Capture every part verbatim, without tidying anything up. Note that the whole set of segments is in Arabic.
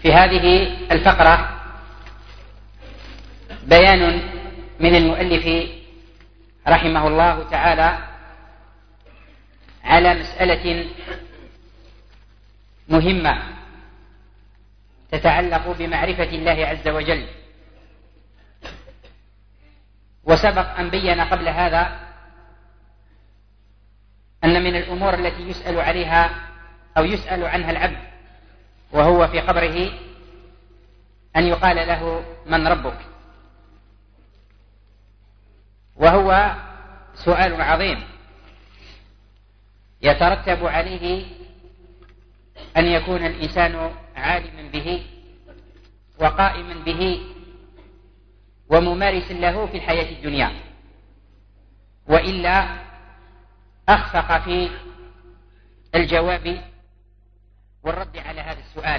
في هذه الفقرة بيان من المؤلف رحمه الله تعالى على مسألة مهمة تتعلق بمعرفة الله عز وجل. وسبق أن بين قبل هذا أن من الأمور التي يسأل عليها أو يسأل عنها العبد وهو في قبره أن يقال له من ربك، وهو سؤال عظيم يترتب عليه أن يكون الإنسان عالما به وقائما به وممارسا له في الحياة الدنيا، وإلا أخفق في الجواب والرد على هذا السؤال.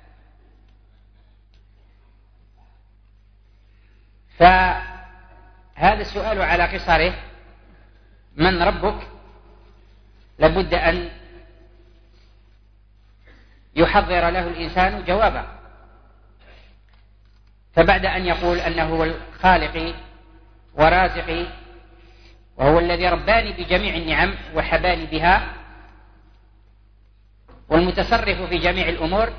فهذا السؤال على قصره من ربك لابد أن يحضر له الإنسان جوابا. فبعد أن يقول أنه هو الخالق ورازقي وهو الذي رباني بجميع النعم وحباني بها والمتصرف في جميع الأمور،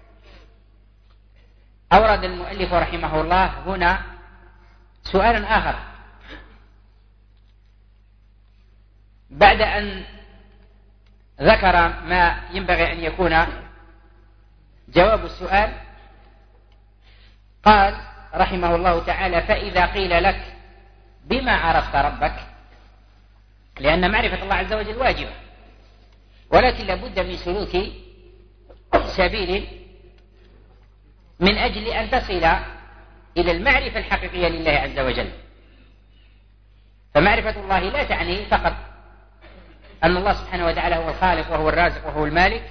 أورد المؤلف رحمه الله هنا سؤالا آخر بعد أن ذكر ما ينبغي أن يكون جواب السؤال. قال رحمه الله تعالى: فإذا قيل لك بما عرفت ربك، لأن معرفة الله عز وجل واجبة، ولكن لابد من سلوك سبيل من أجل أن تصل إلى المعرفة الحقيقية لله عز وجل. فمعرفة الله لا تعني فقط أن الله سبحانه وتعالى هو الخالق وهو الرازق وهو المالك،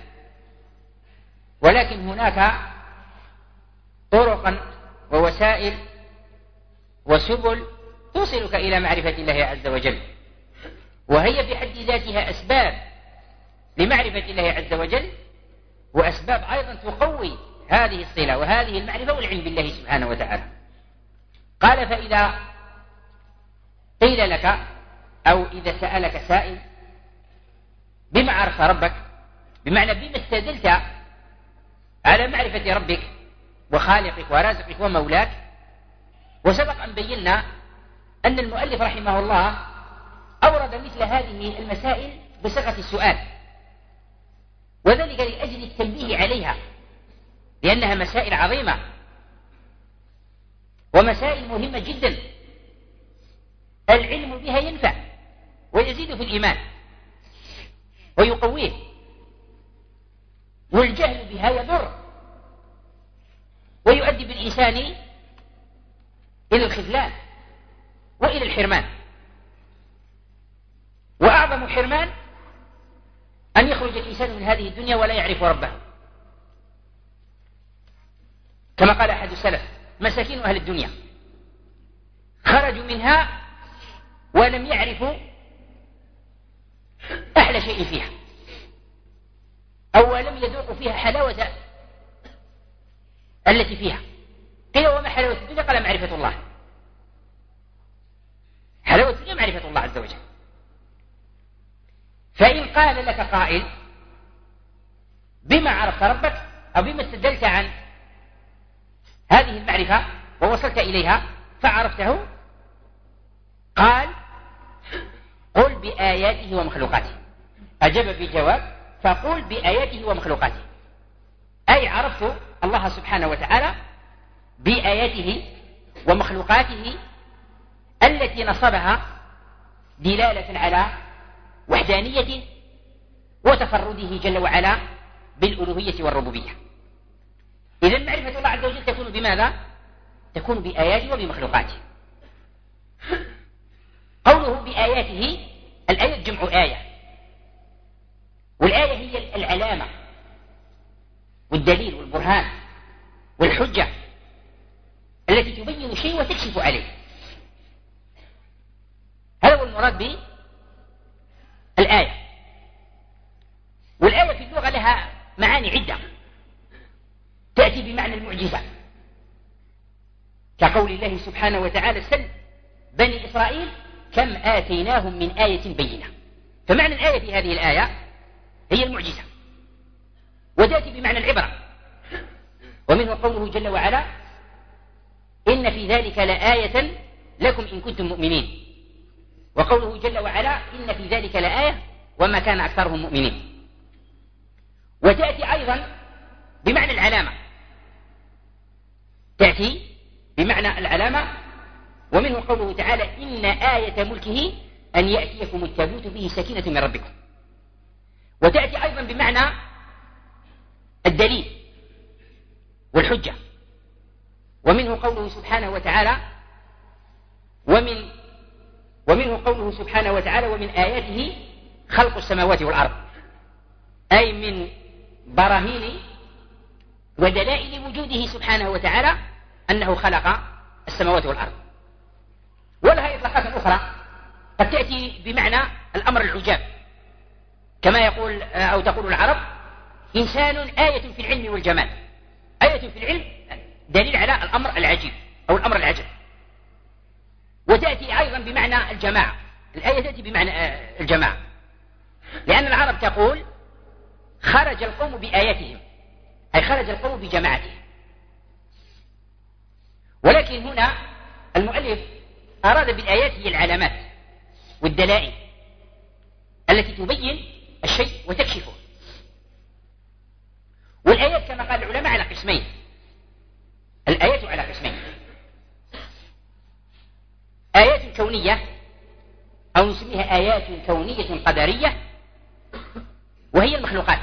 ولكن هناك طرقا ووسائل وسبل توصلك إلى معرفة الله عز وجل، وهي في حد ذاتها أسباب لمعرفة الله عز وجل، وأسباب أيضا تقوي هذه الصلة وهذه المعرفة والعلم بالله سبحانه وتعالى. قال: فإذا قيل لك أو إذا سألك سائل بما عرفت ربك، بمعنى بما استدلت على معرفة ربك وخالقك ورازقك ومولاك. وسبق أن بينا أن المؤلف رحمه الله أورد مثل هذه المسائل بصيغة السؤال، وذلك لأجل التنبيه عليها، لأنها مسائل عظيمة ومسائل مهمة جدا. العلم بها ينفع ويزيد في الإيمان ويقويه، والجهل بها يضر ويؤدي بالإنسان إلى الخذلان وإلى الحرمان. وأعظم حرمان أن يخرج الإنسان من هذه الدنيا ولا يعرف ربه، كما قال أحد السلف: مساكين أهل الدنيا خرجوا منها ولم يعرفوا أحلى شيء فيها، أو لم يذوقوا فيها حلاوة التي فيها. قيل: وما حلاوة الدنيا؟ قال: معرفة الله. حلاوة الدنيا معرفة الله عز وجل. فإن قال لك قائل بما عرفت ربك أو بما استدلت عن هذه المعرفة ووصلت إليها فعرفته، قال: قل بآياته ومخلوقاته. أجاب بجواب: فقل بآياته ومخلوقاته، أي عرفت الله سبحانه وتعالى بآياته ومخلوقاته التي نصبها دلالة على وحدانية وتفرده جل وعلا بالألوهية والربوبية. إذن معرفة الله عز وجل تكون بماذا؟ تكون بآياته وبمخلوقاته. قوله بآياته، الآية جمع آية، والآية هي العلامة والدليل والبرهان والحجة التي تبين شيء وتكشف عليه. هذا هو المراد بالآية. والآية في اللغة لها معاني عدة، تأتي بمعنى المعجزة، كقول الله سبحانه وتعالى: سل بني إسرائيل كم آتيناهم من آية بينة. فمعنى الآية في هذه الآية هي المعجزة، وتأتي بمعنى العبرة. ومنه قوله جل وعلا: إن في ذلك لآية لكم إن كنتم مؤمنين. وقوله جل وعلا: إن في ذلك لآية وما كان أكثرهم مؤمنين. وتأتي أيضا بمعنى العلامة، تأتي بمعنى العلامة. ومنه قوله تعالى: إن آية ملكه أن يأتيكم التابوت به سكينة من ربكم. وتأتي أيضا بمعنى الدليل والحجة. ومنه قوله سبحانه وتعالى: ومن ومنه قوله سبحانه وتعالى: ومن آياته خلق السماوات والأرض، أي من براهين ودلائل وجوده سبحانه وتعالى أنه خلق السماوات والأرض. ولها إطلاقات أخرى قد تأتي بمعنى الأمر العجاب، كما يقول أو تقول العرب: إنسان آية في العلم والجمال. آية في العلم دليل على الأمر العجيب أو الأمر العجب. وتأتي أيضا بمعنى الجماعة، الآية تأتي بمعنى الجماعة، لأن العرب تقول: خرج القوم بآياتهم، أي خرج القوم بجماعتهم. ولكن هنا المؤلف أراد بالآيات هي العلامات والدلائل التي تبين الشيء وتكشفه. والآيات كما قال العلماء على قسمين، الآيات على قسمين: آيات كونية أو نسميها آيات كونية قدرية، وهي المخلوقات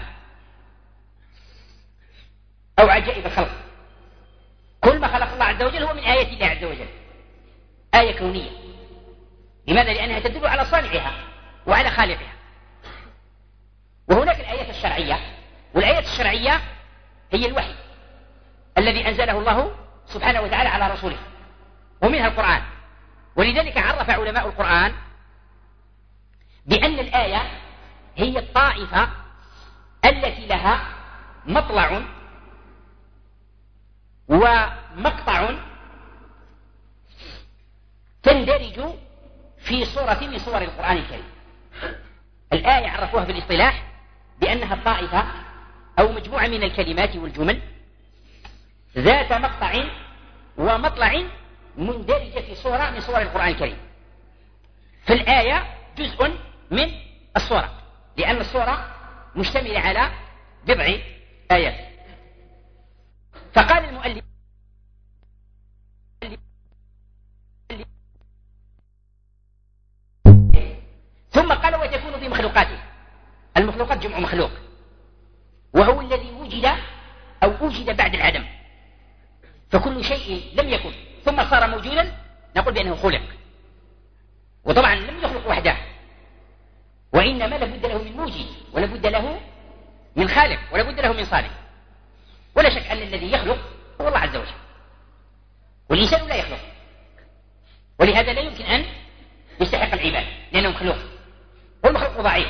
أو عجائب الخلق. كل ما خلق الله عز وجل هو من آيات الله عز وجل، آية كونية. لماذا؟ لأنها تدل على صانعها وعلى خالقها. وهناك الآيات الشرعية، والآيات الشرعية هي الوحي الذي أنزله الله سبحانه وتعالى على رسوله، ومنها القرآن. ولذلك عرف علماء القرآن بأن الآية هي الطائفة التي لها مطلع ومقطع تندرج في صورة من صور القرآن الكريم. الآية عرفوها في الاصطلاح بأنها الطائفة أو مجموعة من الكلمات والجمل ذات مقطع ومطلع مندرجة في صورة من صور القرآن الكريم. فالآية جزء من الصورة، لأن الصورة مشتملة على بضع آيات. فقال المؤلف: ثم قال: وتكون بمخلوقاته. المخلوقات جمع مخلوق، وهو الذي وجد أو أوجد بعد العدم. فكل شيء لم يكن ثم صار موجودا نقول بأنه خلق. وطبعا لم يخلق وحده، وإنما لابد له من موجد، ولابد له من خالق، ولابد له من صانع. ولا شك أن الذي يخلق هو الله عز وجل، والإنسان لا يخلق، ولهذا لا يمكن أن يستحق العبادة لأنه مخلوق، والمخلوق ضعيف.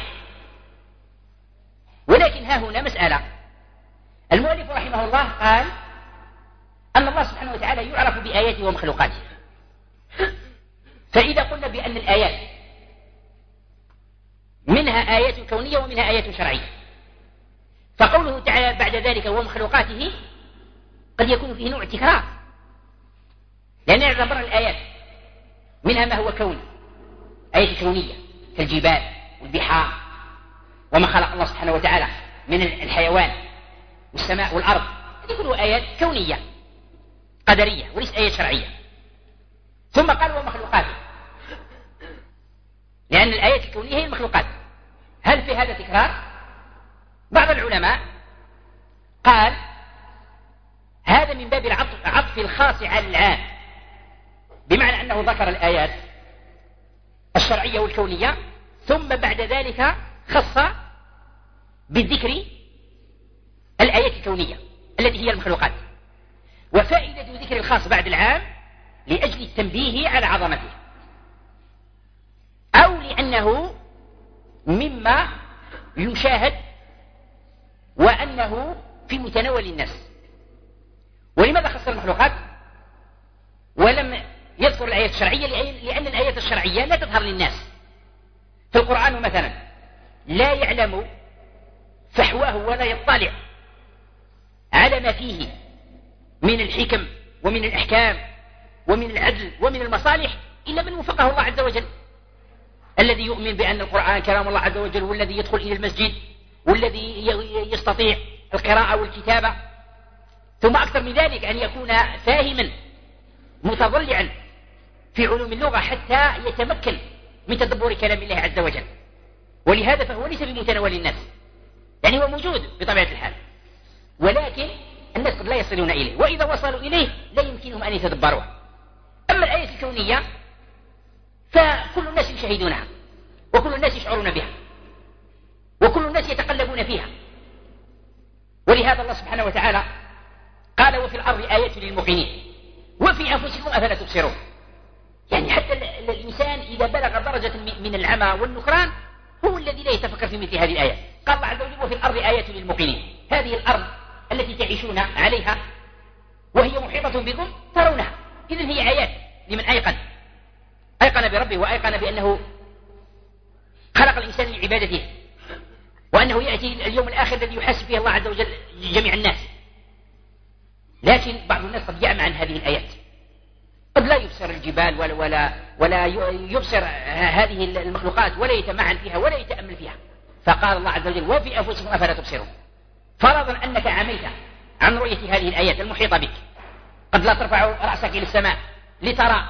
ولكن ها هنا مسألة. المؤلف رحمه الله قال أن الله سبحانه وتعالى يعرف بآياته ومخلوقاته. فإذا قلنا بأن الآيات منها آيات كونية ومنها آيات شرعية، فقوله تعالى بعد ذلك ومخلوقاته قد يكون فيه نوع تكرار، لأن يعتبر الآيات منها ما هو كوني، آيات كونية كالجبال والبحار وما خلق الله سبحانه وتعالى من الحيوان والسماء والأرض، هذه كلها آيات كونية قدرية وليس آيات شرعية. ثم قال ومخلوقاته، لأن الآيات الكونية هي المخلوقات. هل في هذا تكرار؟ بعض العلماء قال هذا من باب العطف عطف الخاص على العام، بمعنى أنه ذكر الآيات الشرعية والكونية ثم بعد ذلك خص بالذكر الآيات الكونية التي هي المخلوقات. وفائدة ذكر الخاص بعد العام لأجل التنبيه على عظمته، أو لأنه مما يشاهد وأنه في متناول الناس، ولماذا خص المخلوقات ولم يذكر الآيات الشرعية؟ لأن الآيات الشرعية لا تظهر للناس. في القرآن مثلا لا يعلم فحواه ولا يطلع على ما فيه من الحكم ومن الأحكام ومن العدل ومن المصالح إلا من وفقه الله عز وجل، الذي يؤمن بأن القرآن كلام الله عز وجل، والذي يدخل إلى المسجد، والذي يستطيع القراءة والكتابة، ثم أكثر من ذلك أن يكون فاهما متضلعا في علوم اللغة حتى يتمكن من تدبر كلام الله عز وجل. ولهذا فهو ليس بمتناول الناس، يعني هو موجود بطبيعة الحال، ولكن الناس قد لا يصلون إليه، وإذا وصلوا إليه لا يمكنهم أن يتدبروه. أما الآية الكونية فكل الناس يشاهدونها، وكل الناس يشعرون بها، وكل الناس يتقلبون فيها. ولهذا الله سبحانه وتعالى قال: وفي الأرض آيات للموقنين وفي أنفسكم أفلا تبصرون. يعني حتى الإنسان إذا بلغ درجة من العمى والنكران هو الذي لا يتفكر في مثل هذه الآيات. قال الله عز وجل: وفي الأرض آيات للموقنين. هذه الأرض التي تعيشون عليها وهي محيطة بكم ترونها، إذن هي آيات لمن أيقن أيقن بربه، وأيقن بأنه خلق الإنسان لعبادته، وأنه يأتي اليوم الآخر الذي يحاسب فيه الله عز وجل جميع الناس. لكن بعض الناس قد يعمى عن هذه الآيات، قد لا يبصر الجبال ولا, ولا, ولا يبصر هذه المخلوقات ولا يتمعن فيها ولا يتأمل فيها. فقال الله عز وجل: وفي أنفسكم أفلا تبصرون. فرضا أنك عميت عن رؤية هذه الآيات المحيطة بك، قد لا ترفع رأسك إلى السماء لترى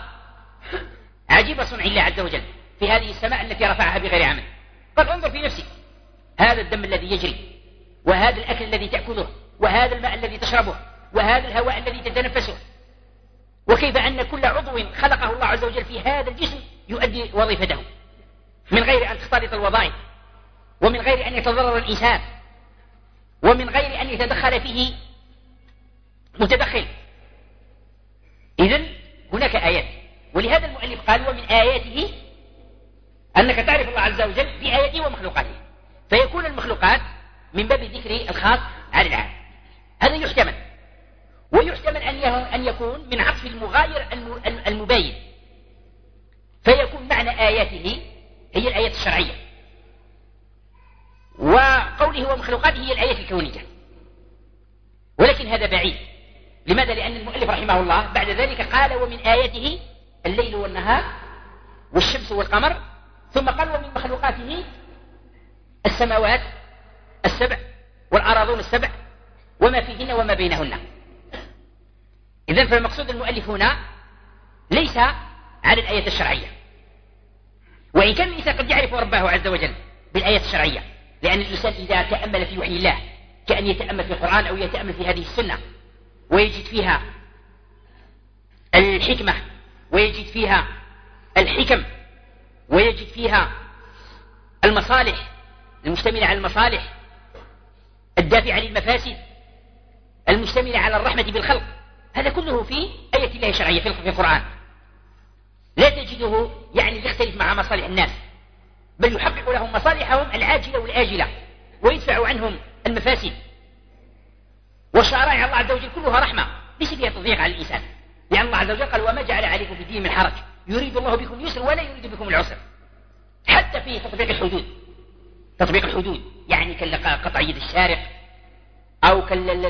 عجيب صنع الله عز وجل في هذه السماء التي رفعها بغير عمل. قد انظر في نفسك، هذا الدم الذي يجري، وهذا الأكل الذي تأكله، وهذا الماء الذي تشربه، وهذا الهواء الذي تتنفسه، وكيف أن كل عضو خلقه الله عز وجل في هذا الجسم يؤدي وظيفته من غير أن تختلط الوظائف، ومن غير أن يتضرر الإنسان، ومن غير أن يتدخل فيه متدخل. إذن هناك آيات. ولهذا المؤلف قال: ومن آياته أنك تعرف الله عز وجل بآياته ومخلوقاته، فيكون المخلوقات من باب ذكر الخاص على العام. هذا يحتمل، ويحتمل أن يكون من عطف المغاير المباين، فيكون معنى آياته هي الآيات الشرعية، وقوله ومخلوقاته هي الآيات الكونية. ولكن هذا بعيد. لماذا؟ لأن المؤلف رحمه الله بعد ذلك قال: ومن آياته الليل والنهار والشمس والقمر، ثم قال: ومن مخلوقاته السماوات السبع والأراضون السبع وما فيهن وما بينهن. إذن فالمقصود المؤلف هنا ليس على الآية الشرعية، وإن كان الإنسان قد يعرف ربه عز وجل بالآية الشرعية، لأن الإنسان إذا تأمل في وحي الله كأن يتأمل في القرآن أو يتأمل في هذه السنة، ويجد فيها الحكمة، ويجد فيها الحكم، ويجد فيها المصالح المشتملة على المصالح الدافعة للمفاسد، المشتملة على الرحمة بالخلق. هذا كله في آية الله الشرعية في القرآن. لا تجده يعني يختلف مع مصالح الناس، بل يحقق لهم مصالحهم العاجلة والآجلة، ويدفع عنهم المفاسد. وشرائع الله عز وجل كلها رحمة، ليس فيها تضييق على الإنسان، لأن الله عز وجل قال: وما جعل عليكم في الدين من حرج يريد الله بكم اليسر ولا يريد بكم العسر. حتى في تطبيق الحدود، تطبيق الحدود يعني كقطع يد الشارق، أو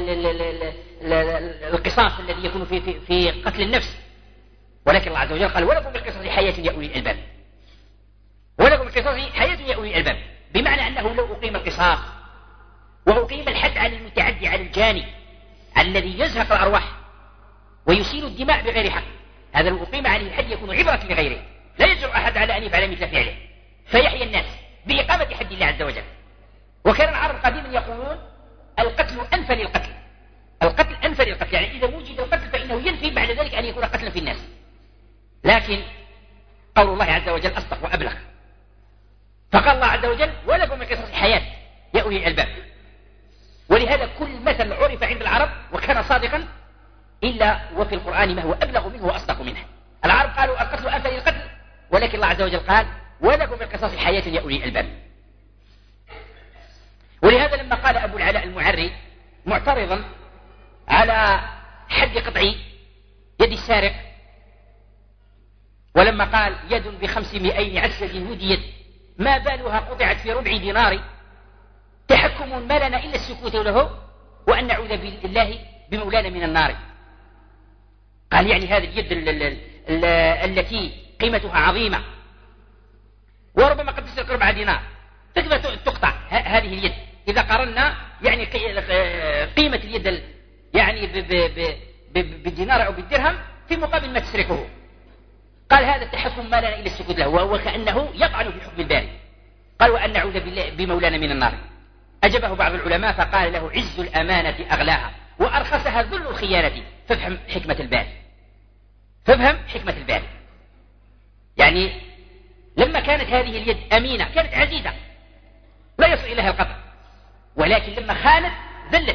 كالقصاص الذي يكون في, في, في قتل النفس. ولكن الله عز وجل قال: ولكم بالقصاص حياة يا أولي الألباب. ولكم بالقصاص حياة يا أولي الألباب، بمعنى أنه لو أقيم القصاص وأقيم الحد على المتعدي، على الجاني الذي يزهق الأرواح ويسيل الدماء بغير حق، هذا لو أقيم عليه الحد يكون عبرة لغيره، لا يجرؤ أحد على أن يفعل مثل فعله، فيحيى الناس بإقامة حد الله عز وجل. وكان العرب قديما يقولون: القتل أنفى للقتل، القتل أنفى للقتل، يعني إذا وجد القتل فإنه ينفي بعد ذلك أن يكون قتلا في الناس. لكن قول الله عز وجل أصدق وأبلغ، فقال الله عز وجل: ولكم من قصص حياة يا أولي الألباب. ولهذا كل مثل عرف عند العرب وكان صادقا إلا وفي القرآن ما هو أبلغ منه وأصدق منه. العرب قالوا القتل أنفى للقتل، ولكن الله عز وجل قال: ولكم من قصص حياة يا أولي الألباب. ولهذا لما قال أبو العلاء المعري معترضا على حد قطع يد السارق، ولما قال يد بخمسمائين عسل هديت ما بالها قطعت في ربع دينار، تحكم ما لنا إلا السكوت له وأن نعوذ بالله بمولانا من النار. قال يعني هذه اليد التي قيمتها عظيمة وربما قد تسرق ربع دينار تقدر تقطع هذه اليد إذا قارنا يعني قيمة اليد يعني بالدينار أو بالدرهم في مقابل ما تسرقه. قال هذا التحكم ما لنا إلا السكوت له، وكأنه يطعن في حكم الباري. قال وأن نعوذ بالله بمولانا من النار. أجابه بعض العلماء فقال له عز الأمانة أغلاها وأرخصها ذل الخيانة، فافهم حكمة الباري، فافهم حكمة الباري. يعني لما كانت هذه اليد أمينة كانت عزيزة لا يصل إليها القطع، ولكن لما خانت ذلت.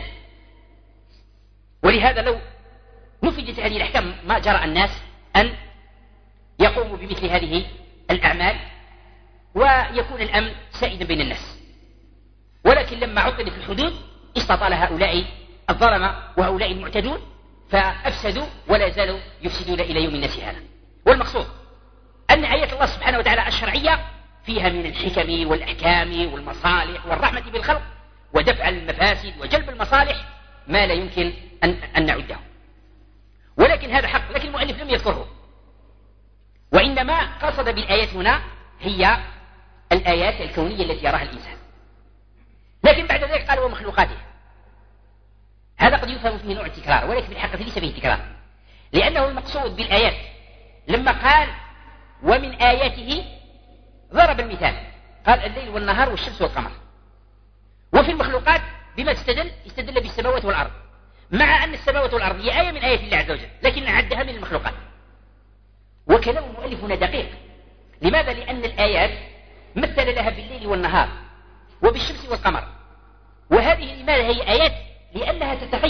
ولهذا لو نفذت هذه الأحكام ما جرى الناس أن يقوموا بمثل هذه الأعمال ويكون الأمن سائدا بين الناس. ولكن لما عطلت الحدود استطال هؤلاء الظلمة وهؤلاء المعتدون فأفسدوا ولا زالوا يفسدون إلى يوم الناس هذا. والمقصود أن آيات الله سبحانه وتعالى الشرعية فيها من الحكم والأحكام والمصالح والرحمة بالخلق ودفع المفاسد وجلب المصالح ما لا يمكن أن, أن نعده. ولكن هذا حق، لكن المؤلف لم يذكره، وإنما قصد بالآيات هنا هي الآيات الكونية التي يراها الإنسان. لكن بعد ذلك قال ومخلوقاته. هذا قد يفهم فيه نوع التكرار، ولكن في الحقيقة ليس فيه تكرار، لأنه المقصود بالآيات لما قال ومن آياته ضرب المثال قال الليل والنهار والشمس والقمر. وفي المخلوقات بما استدل استدل بالسماوات والأرض، مع أن السماوات والأرض هي آية من آيات الله عز وجل لكن عدها من المخلوقات. وكلام المؤلف هنا دقيق. لماذا؟ لأن الآيات مثل لها بالليل والنهار وبالشمس والقمر، وهذه لماذا هي آيات؟ لأنها تتغير